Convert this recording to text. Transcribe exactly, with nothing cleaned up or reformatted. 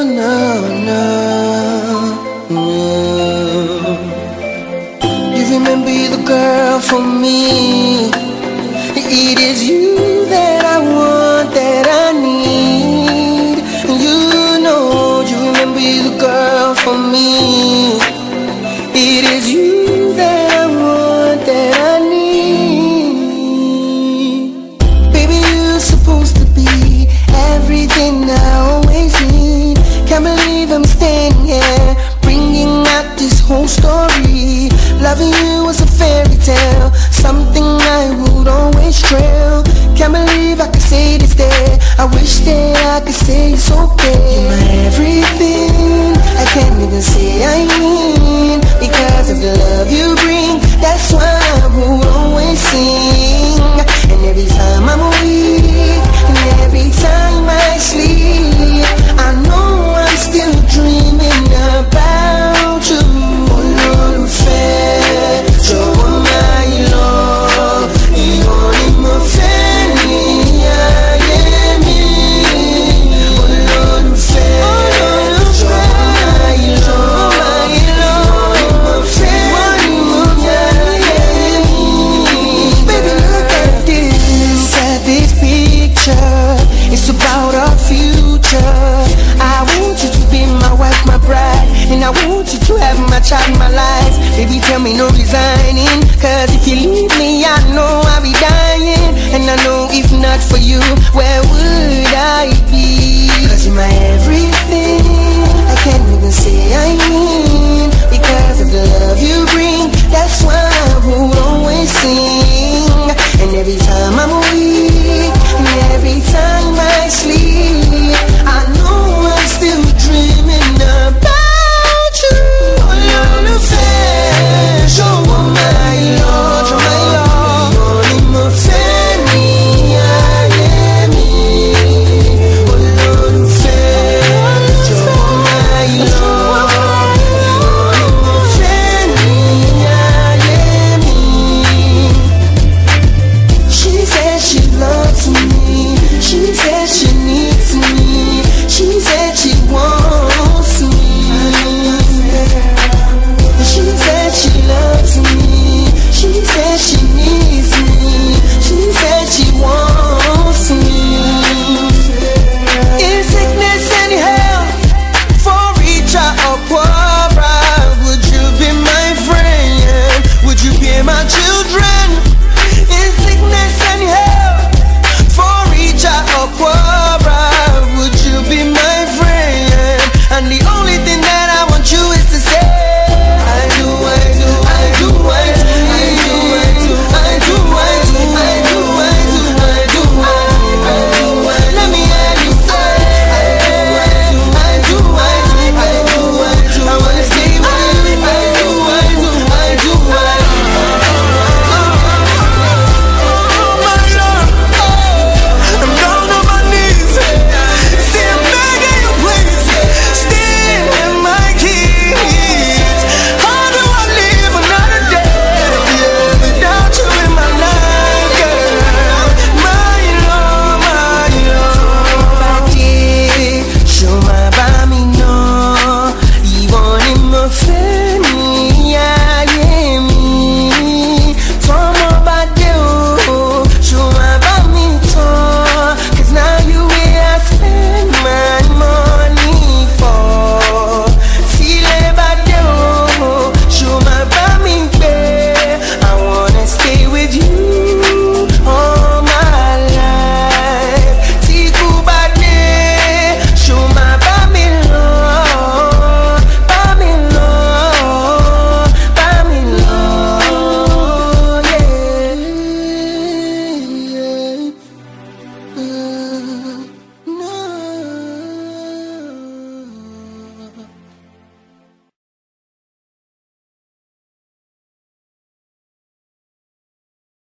no, no, no. You remember the girl for me. It is you that I want, that I need. You know, you remember the girl for me. It is you that I want, that I need. Baby, you're supposed to be everything I always need. Can't believe I'm standing here bringing out this whole story. Loving you was a fairy tale, something I would always trail. Can't believe I could say this day. I wish that I could say it's okay. You're my everything, I can't even say I mean, because of the love you bring. That's why I will always sing. And every time I'm weak, and every time I sleep, I know I'm still dreaming about you. Olólùfẹ́, jọ̀wọ́ máa lọ, ìwọ ni mo fẹ́ ní ayé mi. Olólùfẹ́, jọ̀wọ́ máa lọ, ìwọ ni mo fẹ́ ní ayé mi. Baby, look at this, at this picture. It's about our future. I want you to be my wife, my bride, and I want you to have my child, my life. Baby, tell me no resigning, cause if you leave me, I know I'll be dying. And I know if not for you, where would I be? Cause you're my everything,